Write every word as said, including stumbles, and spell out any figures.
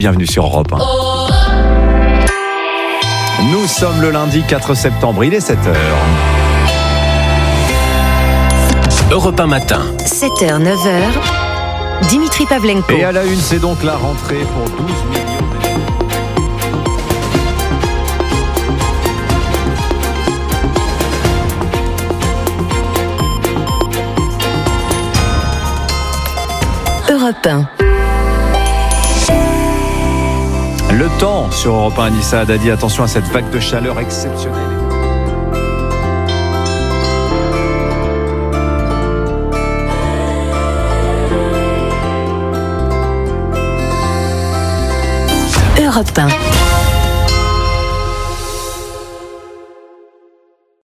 Bienvenue sur Europe un. Nous sommes le lundi quatre septembre, il est sept heures. Europe un matin. sept heures, neuf heures, Dimitri Pavlenko. Et à la une, c'est donc la rentrée pour douze millions d'élèves. Europe un. Le temps sur Europe un, Anissa Haddadi, attention à cette vague de chaleur exceptionnelle. Europe un.